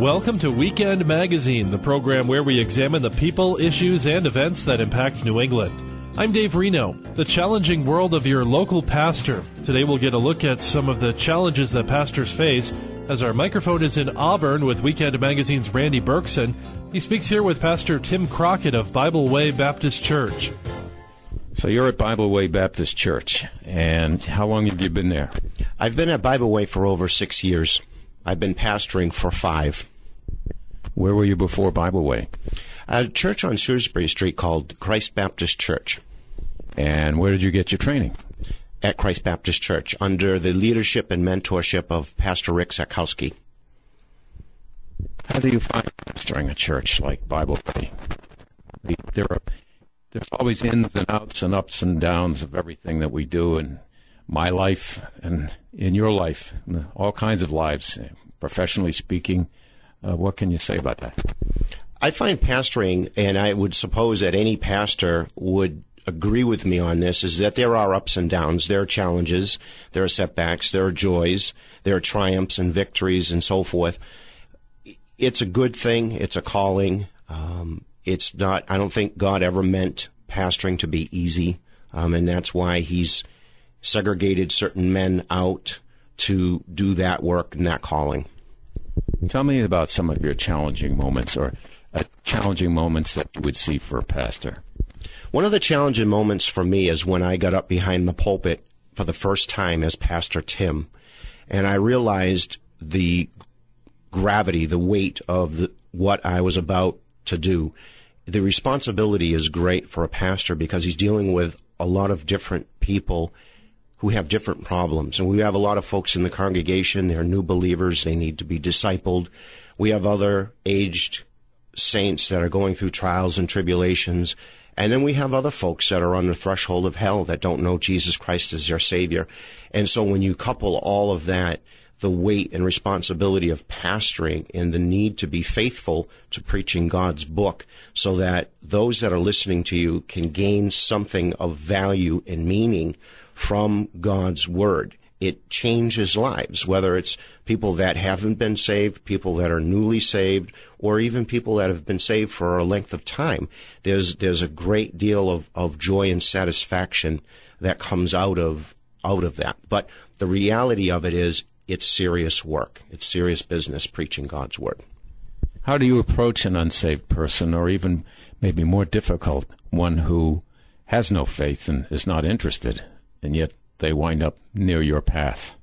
Welcome to Weekend Magazine, the program where we examine the people, issues, and events that impact New England. I'm Dave Reno, the challenging world of your local pastor. Today we'll get a look at some of the challenges that pastors face as our microphone is in Auburn with Weekend Magazine's Randy Berkson. He speaks here with Pastor Tim Crockett of Bible Way Baptist Church. So you're at Bible Way Baptist Church, and how long have you been there? I've been at Bible Way for over 6 years. I've been pastoring for 5. Where were you before Bible Way? A church on Shrewsbury Street called Christ Baptist Church. And where did you get your training? At Christ Baptist Church, under the leadership and mentorship of Pastor Rick Zakowski. How do you find pastoring a church like Bible Way? There's always ins and outs and ups and downs of everything that we do in my life and in your life, all kinds of lives, professionally speaking. What can you say about that? I find pastoring, and I would suppose that any pastor would agree with me on this, is that there are ups and downs, there are challenges, there are setbacks, there are joys, there are triumphs and victories and so forth. It's a good thing. It's a calling. It's not, I don't think God ever meant pastoring to be easy, and that's why He's segregated certain men out to do that work and that calling. Tell me about some of your challenging moments or challenging moments that you would see for a pastor. One of the challenging moments for me is when I got up behind the pulpit for the first time as Pastor Tim, and I realized the gravity, the weight of what I was about to do. The responsibility is great for a pastor because he's dealing with a lot of different people who have different problems. And we have a lot of folks in the congregation. They're new believers. They need to be discipled. We have other aged saints that are going through trials and tribulations. And then we have other folks that are on the threshold of hell that don't know Jesus Christ as their Savior. And so when you couple all of that, the weight and responsibility of pastoring and the need to be faithful to preaching God's book so that those that are listening to you can gain something of value and meaning from God's Word. It changes lives, whether it's people that haven't been saved, people that are newly saved, or even people that have been saved for a length of time. There's a great deal of joy and satisfaction that comes out of that. But the reality of it is it's serious work. It's serious business preaching God's Word. How do you approach an unsaved person, or even maybe more difficult, one who has no faith and is not interested, and yet they wind up near your path?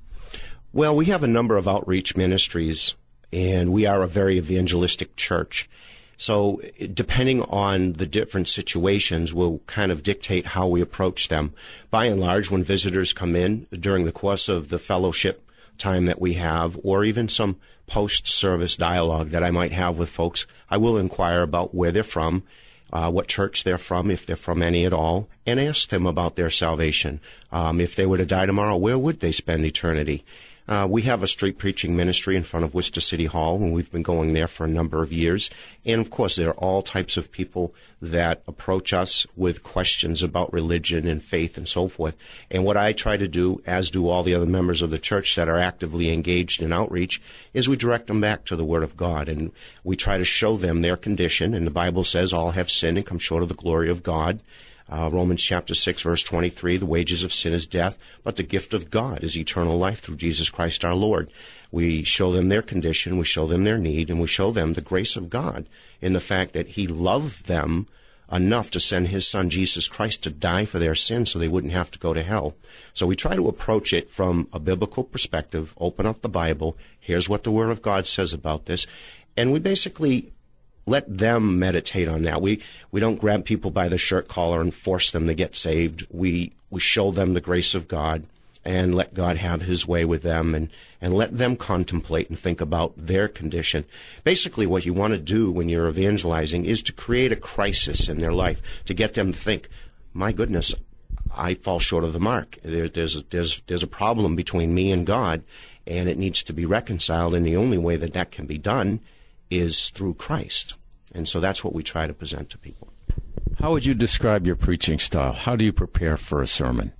Well, we have a number of outreach ministries, and we are a very evangelistic church. So depending on the different situations will kind of dictate how we approach them. By and large, when visitors come in during the course of the fellowship time that we have, or even some post-service dialogue that I might have with folks, I will inquire about where they're from, what church they're from, if they're from any at all, and ask them about their salvation. If they were to die tomorrow, where would they spend eternity? We have a street preaching ministry in front of Worcester City Hall, and we've been going there for a number of years. And, of course, there are all types of people that approach us with questions about religion and faith and so forth. And what I try to do, as do all the other members of the church that are actively engaged in outreach, is we direct them back to the Word of God. And we try to show them their condition. And the Bible says all have sinned and come short of the glory of God. Romans chapter 6, verse 23, the wages of sin is death, but the gift of God is eternal life through Jesus Christ our Lord. We show them their condition, we show them their need, and we show them the grace of God in the fact that He loved them enough to send His Son Jesus Christ to die for their sins so they wouldn't have to go to hell. So we try to approach it from a biblical perspective, open up the Bible, here's what the Word of God says about this, and we basically let them meditate on that. We don't grab people by the shirt collar and force them to get saved. We show them the grace of God and let God have His way with them and let them contemplate and think about their condition. Basically, what you want to do when you're evangelizing is to create a crisis in their life, to get them to think, my goodness, I fall short of the mark. There's a problem between me and God, and it needs to be reconciled, and the only way that can be done is through Christ. And so that's what we try to present to people. How would you describe your preaching style? How do you prepare for a sermon?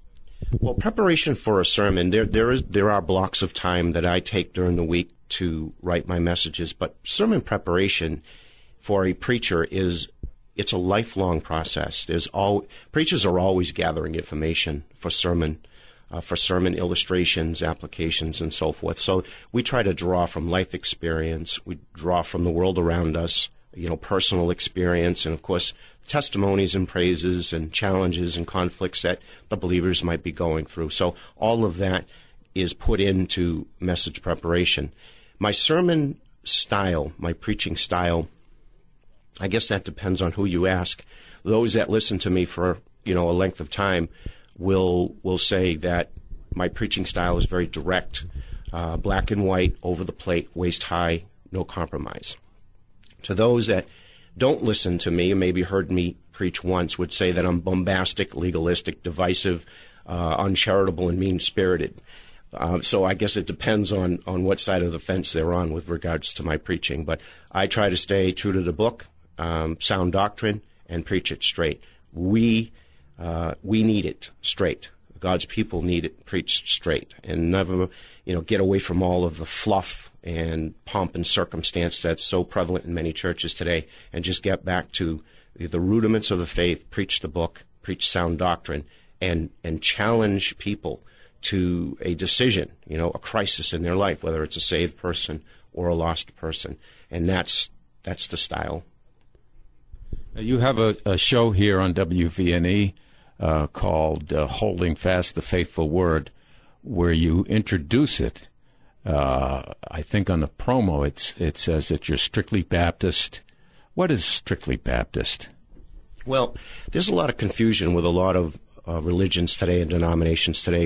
Well, preparation for a sermon, there are blocks of time that I take during the week to write my messages, but sermon preparation for a preacher it's a lifelong process. Preachers are always gathering information for sermon illustrations, applications, and so forth. So we try to draw from life experience. We draw from the world around us, personal experience, and of course testimonies and praises and challenges and conflicts that the believers might be going through. So all of that is put into message preparation. My sermon style, my preaching style, I guess that depends on who you ask. Those that listen to me for, a length of time will say that my preaching style is very direct, black and white, over the plate, waist high, no compromise. To those that don't listen to me and maybe heard me preach once would say that I'm bombastic, legalistic, divisive, uncharitable, and mean-spirited. So I guess it depends on what side of the fence they're on with regards to my preaching. But I try to stay true to the book, sound doctrine, and preach it straight. We need it straight. God's people need it preached straight, and never, get away from all of the fluff and pomp and circumstance that's so prevalent in many churches today, and just get back to the rudiments of the faith, preach the book, preach sound doctrine, and challenge people to a decision, a crisis in their life, whether it's a saved person or a lost person. And that's the style. You have a show here on WVNE called Holding Fast the Faithful Word, where you introduce it. I think on the promo it says that you're strictly Baptist. What is strictly Baptist? Well, there's a lot of confusion with a lot of religions today and denominations today.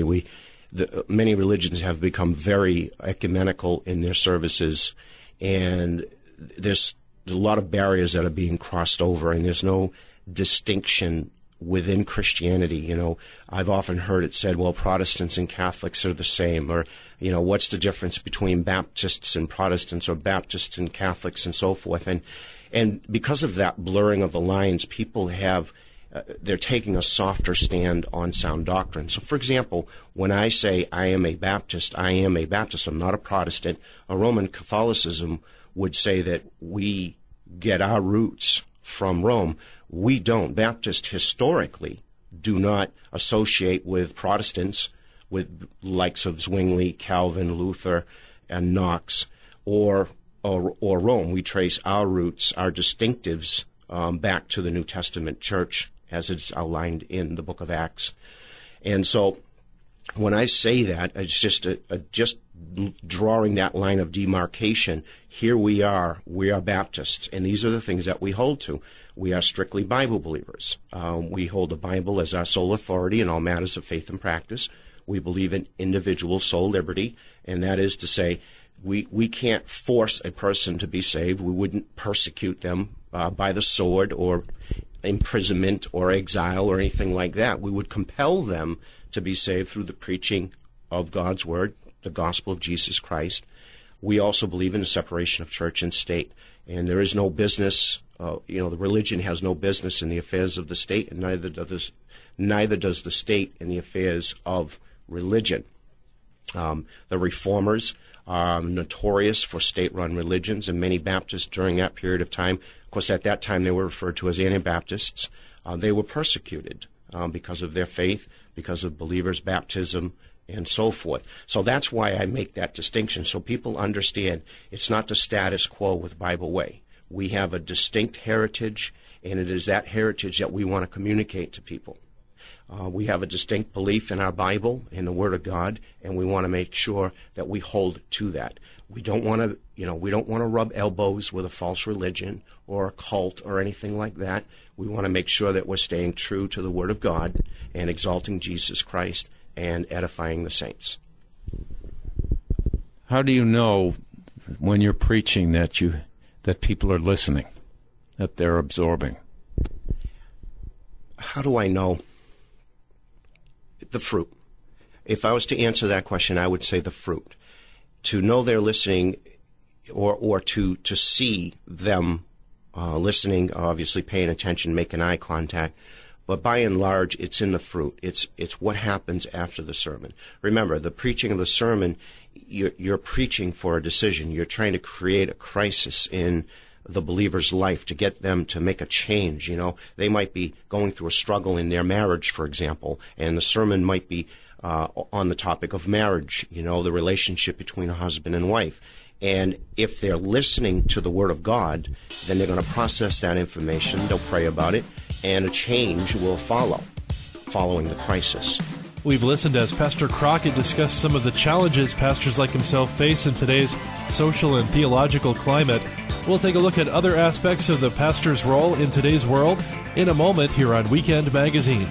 Many religions have become very ecumenical in their services, and there's a lot of barriers that are being crossed over, and there's no distinction within Christianity. I've often heard it said, well, Protestants and Catholics are the same, or, what's the difference between Baptists and Protestants, or Baptists and Catholics, and so forth. And because of that blurring of the lines, people they're taking a softer stand on sound doctrine. So, for example, when I say I am a Baptist, I am a Baptist. I'm not a Protestant. A Roman Catholicism would say that we get our roots from Rome. We don't. Baptists historically do not associate with Protestants, with likes of Zwingli, Calvin, Luther, and Knox, or Rome. We trace our roots, our distinctives, back to the New Testament church, as it's outlined in the book of Acts. And so when I say that, it's just just drawing that line of demarcation. Here we are Baptists, and these are the things that we hold to. We are strictly Bible believers. We hold the Bible as our sole authority in all matters of faith and practice. We believe in individual soul liberty, and that is to say, we can't force a person to be saved. We wouldn't persecute them by the sword or imprisonment or exile or anything like that. We would compel them to be saved through the preaching of God's word, the gospel of Jesus Christ. We also believe in the separation of church and state, and there is no business. The religion has no business in the affairs of the state, and neither does the state in the affairs of religion. The reformers are notorious for state-run religions, and many Baptists during that period of time, of course at that time they were referred to as Anabaptists, they were persecuted because of their faith, because of believers' baptism, and so forth. So that's why I make that distinction, so people understand it's not the status quo with Bible Way. We have a distinct heritage, and it is that heritage that we want to communicate to people. We have a distinct belief in our Bible, in the Word of God, and we want to make sure that we hold to that. We don't want to rub elbows with a false religion or a cult or anything like that. We want to make sure that we're staying true to the Word of God and exalting Jesus Christ and edifying the saints. How do you know when you're preaching that people are listening, that they're absorbing? How do I know? The fruit. If I was to answer that question, I would say the fruit. To know they're listening, or to see them listening, obviously paying attention, making eye contact, But by and large, it's in the fruit. It's what happens after the sermon. Remember, the preaching of the sermon, you're preaching for a decision. You're trying to create a crisis in the believer's life to get them to make a change. You know, they might be going through a struggle in their marriage, for example, and the sermon might be on the topic of marriage, you know, the relationship between a husband and wife. And if they're listening to the Word of God, then they're going to process that information, they'll pray about it, and a change will follow, following the crisis. We've listened as Pastor Crockett discussed some of the challenges pastors like himself face in today's social and theological climate. We'll take a look at other aspects of the pastor's role in today's world in a moment here on Weekend Magazine.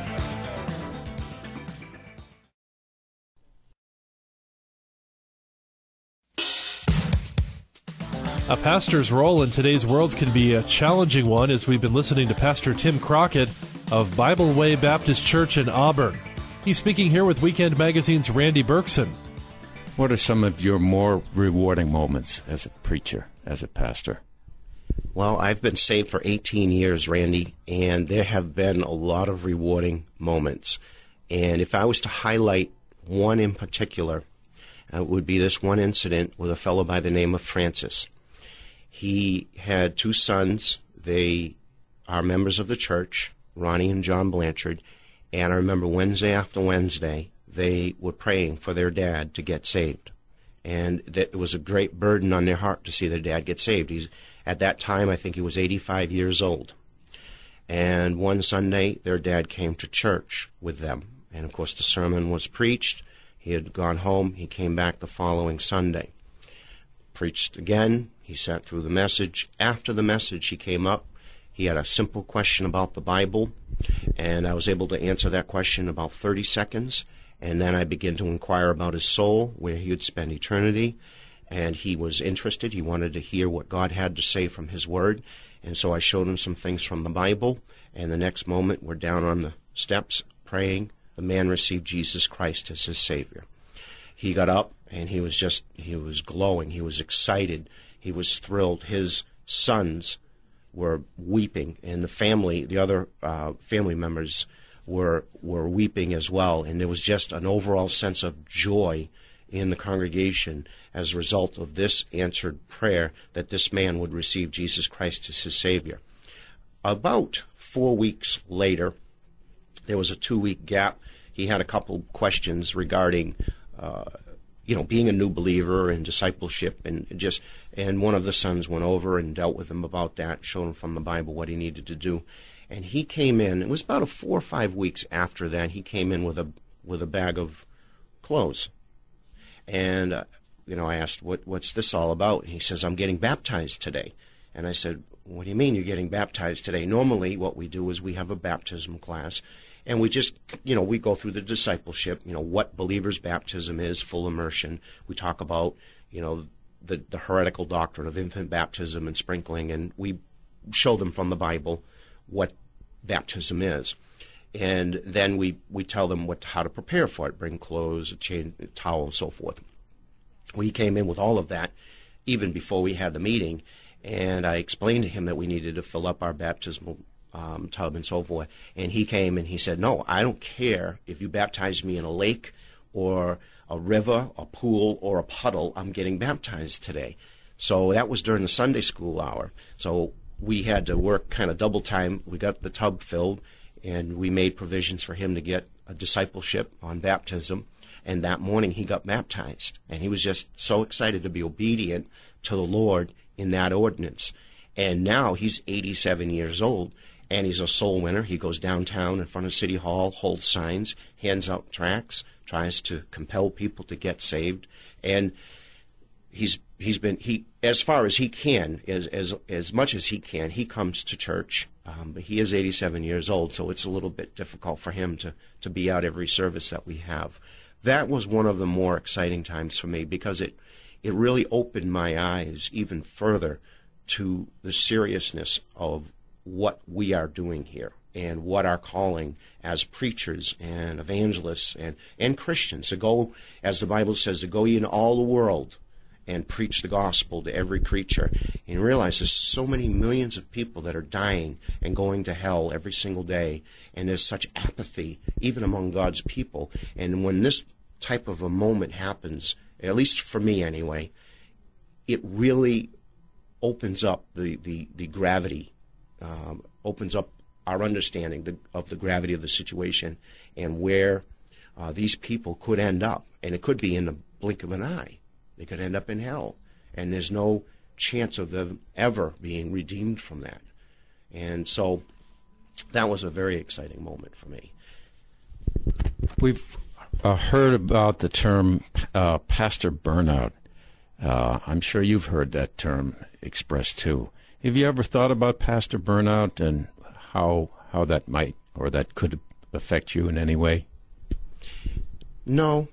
A pastor's role in today's world can be a challenging one, as we've been listening to Pastor Tim Crockett of Bible Way Baptist Church in Auburn. He's speaking here with Weekend Magazine's Randy Berkson. What are some of your more rewarding moments as a preacher, as a pastor? Well, I've been saved for 18 years, Randy, and there have been a lot of rewarding moments. And if I was to highlight one in particular, it would be this one incident with a fellow by the name of Francis. He had two sons. They are members of the church, Ronnie and John Blanchard. And I remember Wednesday after Wednesday, they were praying for their dad to get saved. And it was a great burden on their heart to see their dad get saved. At that time, I think he was 85 years old. And one Sunday, their dad came to church with them. And, of course, the sermon was preached. He had gone home. He came back the following Sunday. Preached again. He sat through the message. After the message, he came up. He had a simple question about the Bible, and I was able to answer that question in about 30 seconds. And then I began to inquire about his soul, where he would spend eternity. And he was interested. He wanted to hear what God had to say from his word. And so I showed him some things from the Bible. And the next moment, we're down on the steps praying. The man received Jesus Christ as his Savior. He got up, and he was glowing. He was excited. He was thrilled. His sons were weeping, and the other family members were weeping as well. And there was just an overall sense of joy in the congregation as a result of this answered prayer that this man would receive Jesus Christ as his Savior. About 4 weeks later, there was a 2-week gap. He had a couple questions regarding being a new believer and discipleship, and one of the sons went over and dealt with him about that, showed him from the Bible what he needed to do. And he came in, it was about 4 or 5 weeks after that, he came in with a bag of clothes. And, I asked, what's this all about? And he says, I'm getting baptized today. And I said, what do you mean you're getting baptized today? Normally what we do is we have a baptism class, and we just, we go through the discipleship, what believer's baptism is, full immersion. We talk about, the heretical doctrine of infant baptism and sprinkling, and we show them from the Bible what baptism is. And then we tell them how to prepare for it, bring clothes, a chain, a towel, and so forth. We came in with all of that even before we had the meeting, and I explained to him that we needed to fill up our baptismal tub and so forth. And he came and he said, no, I don't care if you baptize me in a lake or a river, a pool, or a puddle. I'm getting baptized today. So that was during the Sunday school hour. So we had to work kind of double time. We got the tub filled, and we made provisions for him to get a discipleship on baptism. And that morning he got baptized. And he was just so excited to be obedient to the Lord in that ordinance. And now he's 87 years old, and he's a soul winner. He goes downtown in front of City Hall, holds signs, hands out tracts, tries to compel people to get saved. And he's been as far as he can, as much as he can, he comes to church. But he is 87 years old, so it's a little bit difficult for him to be out every service that we have. That was one of the more exciting times for me, because it really opened my eyes even further to the seriousness of what we are doing here and what our calling as preachers and evangelists and Christians to go, as the Bible says, to go ye into all the world and preach the gospel to every creature, and realize there's so many millions of people that are dying and going to hell every single day, and there's such apathy even among God's people. And when this type of a moment happens, at least for me anyway, it really opens up the gravity, opens up our understanding of the gravity of the situation and where these people could end up. And it could be in the blink of an eye. They could end up in hell. And there's no chance of them ever being redeemed from that. And so that was a very exciting moment for me. We've heard about the term pastor burnout. I'm sure you've heard that term expressed too. Have you ever thought about pastor burnout and how that might or that could affect you in any way? No,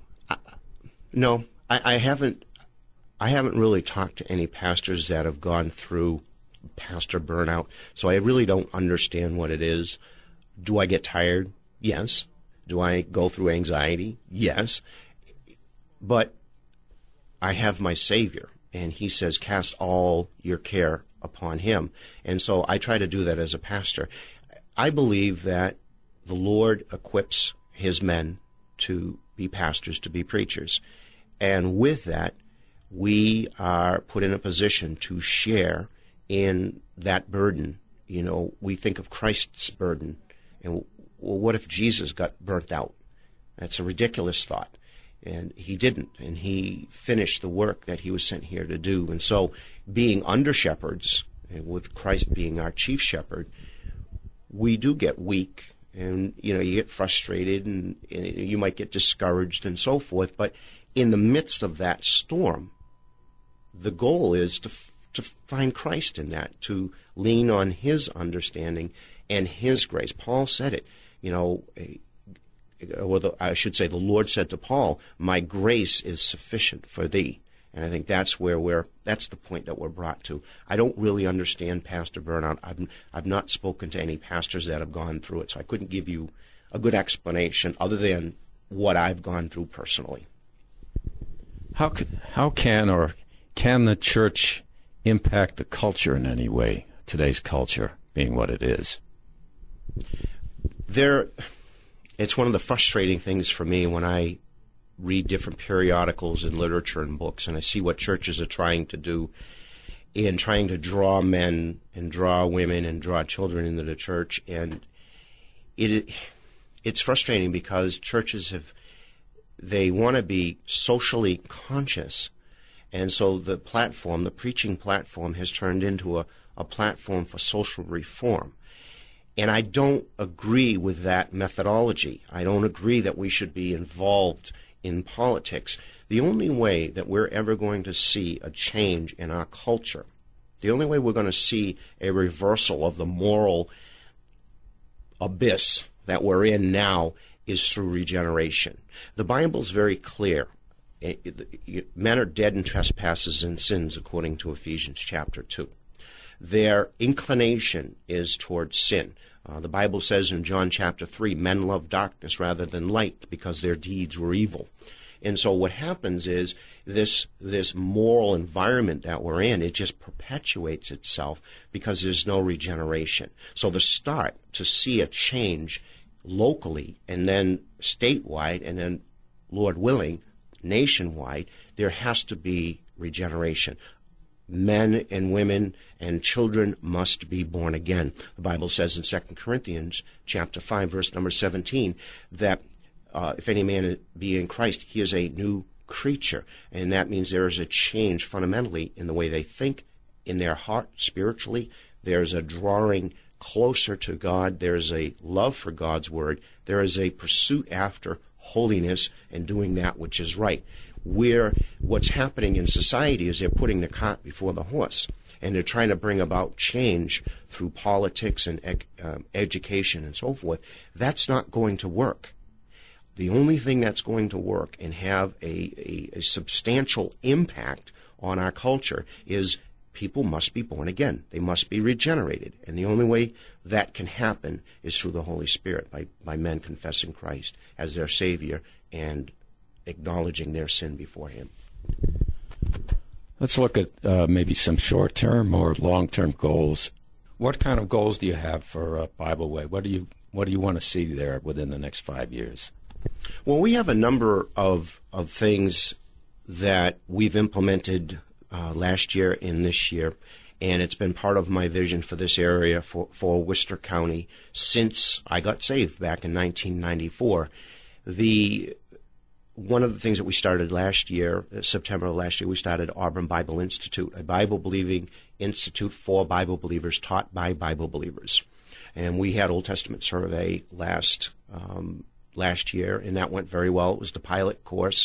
I haven't. I haven't really talked to any pastors that have gone through pastor burnout, so I really don't understand what it is. Do I get tired? Yes. Do I go through anxiety? Yes. But I have my Savior, and He says, cast all your care upon Him. And so I try to do that as a pastor. I believe that the Lord equips His men to be pastors, to be preachers. And with that, we are put in a position to share in that burden. You know, we think of Christ's burden. And well, what if Jesus got burnt out? That's a ridiculous thought. And He didn't. And He finished the work that He was sent here to do. And so being under shepherds, and with Christ being our chief shepherd, we do get weak. And, you know, you get frustrated and you might get discouraged and so forth. But in the midst of that storm, the goal is to find Christ in that, to lean on His understanding and His grace. Paul said it, you know, I should say the Lord said to Paul, my grace is sufficient for thee. And I think that's where that's the point that we're brought to. I don't really understand pastor burnout. I've not spoken to any pastors that have gone through it, so I couldn't give you a good explanation other than what I've gone through personally. How can the church impact the culture in any way, today's culture being what it is? It's one of the frustrating things for me when I read different periodicals and literature and books, and I see what churches are trying to do in trying to draw men and draw women and draw children into the church. And it's frustrating because churches they want to be socially conscious. And so the preaching platform has turned into a platform for social reform. And I don't agree with that methodology. I don't agree that we should be involved in politics. The only way that we're ever going to see a change in our culture, the only way we're going to see a reversal of the moral abyss that we're in now is through regeneration. The Bible's very clear. Men are dead in trespasses and sins, according to Ephesians chapter 2. Their inclination is towards sin. The Bible says in John chapter 3, men love darkness rather than light because their deeds were evil. And so what happens is this moral environment that we're in, it just perpetuates itself because there's no regeneration. So the start to see a change locally and then statewide and then, Lord willing, nationwide, there has to be regeneration. Men and women and children must be born again. The Bible says in 2 Corinthians chapter 5, verse number 17, that if any man be in Christ, he is a new creature. And that means there is a change fundamentally in the way they think, in their heart, spiritually. There's a drawing closer to God. There's a love for God's word. There is a pursuit after holiness and doing that which is right. What's happening in society is they're putting the cart before the horse, and they're trying to bring about change through politics and education and so forth. That's not going to work. The only thing that's going to work and have a substantial impact on our culture is people must be born again. They must be regenerated. And the only way that can happen is through the Holy Spirit, by men confessing Christ as their Savior and acknowledging their sin before Him. Let's look at maybe some short-term or long-term goals. What kind of goals do you have for Bible Way? What do you want to see there within the next 5 years? Well, we have a number of things that we've implemented last year and this year, and it's been part of my vision for this area for Worcester County since I got saved back in 1994. One of the things that we started last year, September of last year, we started Auburn Bible Institute, a Bible-believing institute for Bible believers, taught by Bible believers. And we had Old Testament survey last year, and that went very well. It was the pilot course,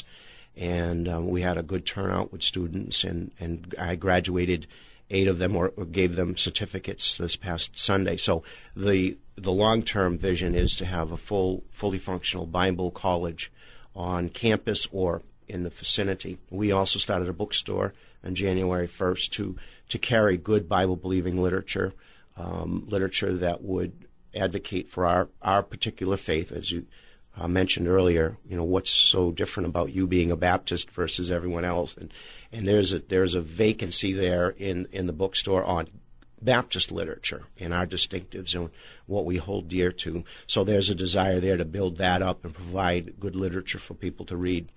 and we had a good turnout with students, and I graduated 8 of them or gave them certificates this past Sunday. So the long-term vision is to have a fully functional Bible college on campus or in the vicinity. We also started a bookstore on January 1st to carry good Bible-believing literature, literature that would advocate for our particular faith. As you mentioned earlier, what's so different about you being a Baptist versus everyone else? And there's a vacancy there in the bookstore on Baptist literature and our distinctives and what we hold dear to. So there's a desire there to build that up and provide good literature for people to read.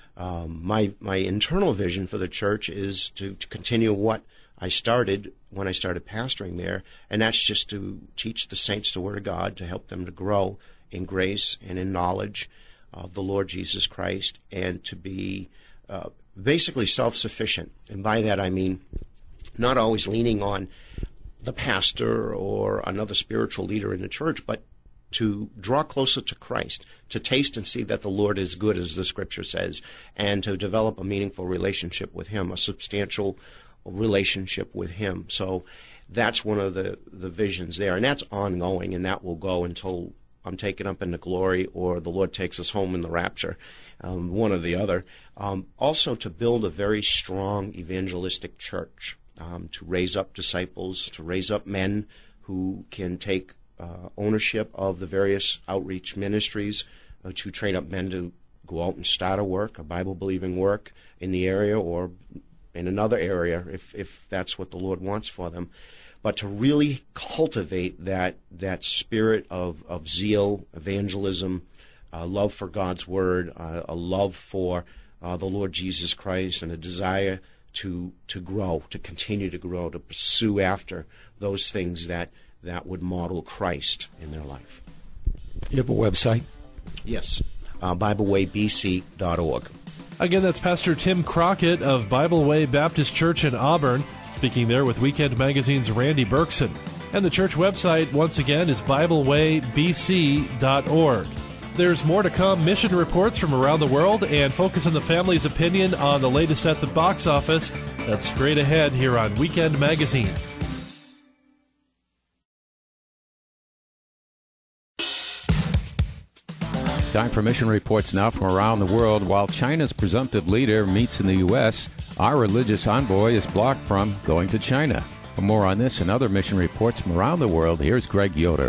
My internal vision for the church is to continue what I started when I started pastoring there, and that's just to teach the saints the Word of God, to help them to grow in grace and in knowledge of the Lord Jesus Christ, and to be basically self-sufficient. And by that I mean not always leaning on the pastor or another spiritual leader in the church, but to draw closer to Christ, to taste and see that the Lord is good, as the Scripture says, and to develop a meaningful relationship with Him, a substantial relationship with Him. So that's one of the visions there, and that's ongoing, and that will go until I'm taken up into glory or the Lord takes us home in the rapture, one or the other. Also to build a very strong evangelistic church, to raise up disciples, to raise up men who can take ownership of the various outreach ministries, to train up men to go out and start a work, a Bible-believing work in the area or in another area if that's what the Lord wants for them. But to really cultivate that spirit of zeal, evangelism, love for God's Word, a love for the Lord Jesus Christ, and a desire to grow, to continue to grow, to pursue after those things that would model Christ in their life. You have a website? Yes, BibleWayBC.org. Again, that's Pastor Tim Crockett of Bible Way Baptist Church in Auburn, speaking there with Weekend Magazine's Randy Berkson. And the church website, once again, is BibleWayBC.org. There's more to come, mission reports from around the world, and Focus on the Family's opinion on the latest at the box office. That's straight ahead here on Weekend Magazine. Time for mission reports now from around the world. While China's presumptive leader meets in the U.S., our religious envoy is blocked from going to China. For more on this and other mission reports from around the world, here's Greg Yoder.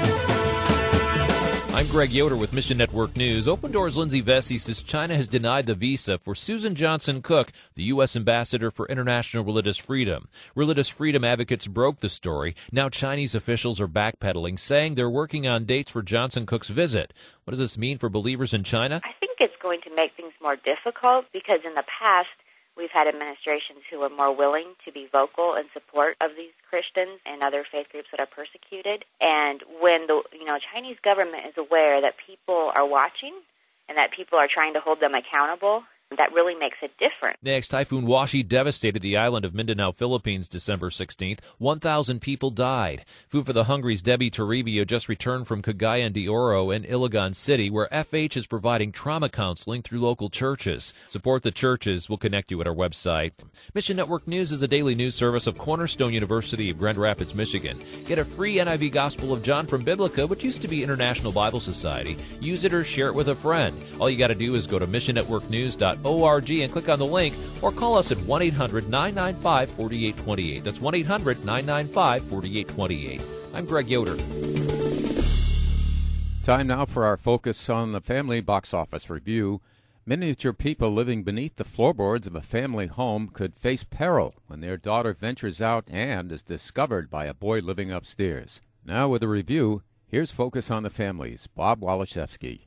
I'm Greg Yoder with Mission Network News. Open Doors' Lindsay Vesey says China has denied the visa for Susan Johnson Cook, the U.S. Ambassador for International Religious Freedom. Religious freedom advocates broke the story. Now Chinese officials are backpedaling, saying they're working on dates for Johnson Cook's visit. What does this mean for believers in China? I think it's going to make things more difficult because in the past, we've had administrations who are more willing to be vocal in support of these Christians and other faith groups that are persecuted. And when the Chinese government is aware that people are watching and that people are trying to hold them accountable, that really makes it different. Next, Typhoon Washi devastated the island of Mindanao, Philippines, December 16th. 1,000 people died. Food for the Hungry's Debbie Toribio just returned from Cagayan de Oro and Iligan City, where FH is providing trauma counseling through local churches. Support the churches. We'll connect you at our website. Mission Network News is a daily news service of Cornerstone University of Grand Rapids, Michigan. Get a free NIV Gospel of John from Biblica, which used to be International Bible Society. Use it or share it with a friend. All you got to do is go to missionnetworknews.org and click on the link, or call us at 1-800-995-4828. That's 1-800-995-4828. I'm Greg Yoder. Time now for our Focus on the Family box office review. Miniature people living beneath the floorboards of a family home could face peril when their daughter ventures out and is discovered by a boy living upstairs. Now with a review, here's Focus on the Families, Bob Waliszewski.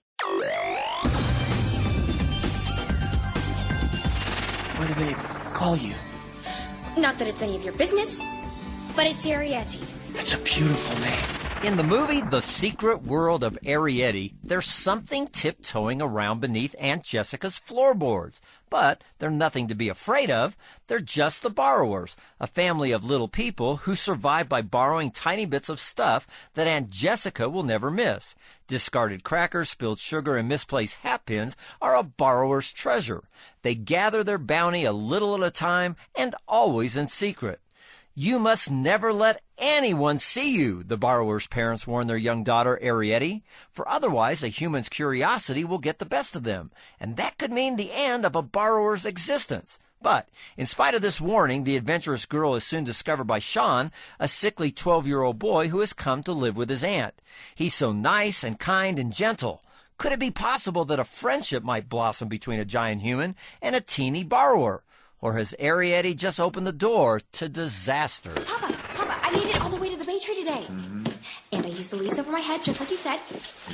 What do they call you? Not that it's any of your business, but it's Arrietty. That's a beautiful name. In the movie The Secret World of Arrietty, there's something tiptoeing around beneath Aunt Jessica's floorboards. But they're nothing to be afraid of. They're just the borrowers, a family of little people who survive by borrowing tiny bits of stuff that Aunt Jessica will never miss. Discarded crackers, spilled sugar, and misplaced hat pins are a borrower's treasure. They gather their bounty a little at a time and always in secret. You must never let anyone see you, the borrower's parents warn their young daughter, Arrietty, for otherwise a human's curiosity will get the best of them, and that could mean the end of a borrower's existence. But, in spite of this warning, the adventurous girl is soon discovered by Sean, a sickly 12-year-old boy who has come to live with his aunt. He's so nice and kind and gentle. Could it be possible that a friendship might blossom between a giant human and a teeny borrower? Or has Arrietty just opened the door to disaster? Papa, I made it all the way to the bay tree today. And I used the leaves over my head, just like you said.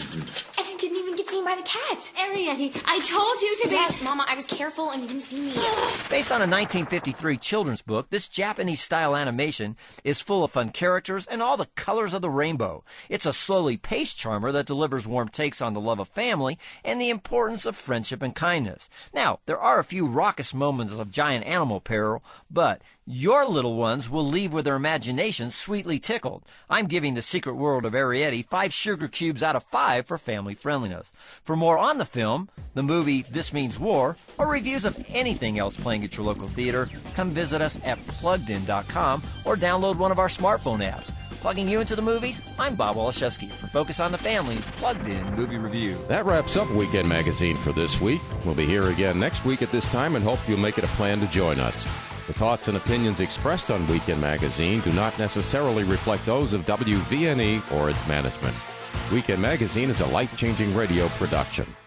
And I didn't even get seen by the cat. Arrietty, I told you to be... Yes, Mama, I was careful and you didn't see me. Based on a 1953 children's book, this Japanese-style animation is full of fun characters and all the colors of the rainbow. It's a slowly paced charmer that delivers warm takes on the love of family and the importance of friendship and kindness. Now, there are a few raucous moments of giant animal peril, but your little ones will leave with their imaginations sweetly tickled. I'm giving The Secret World of Arrietty 5 sugar cubes out of 5 for family friendliness. For more on the film, the movie This Means War, or reviews of anything else playing at your local theater, come visit us at PluggedIn.com or download one of our smartphone apps. Plugging you into the movies, I'm Bob Waliszewski for Focus on the Family's Plugged In Movie Review. That wraps up Weekend Magazine for this week. We'll be here again next week at this time and hope you'll make it a plan to join us. The thoughts and opinions expressed on Weekend Magazine do not necessarily reflect those of WVNE or its management. Weekend Magazine is a life-changing radio production.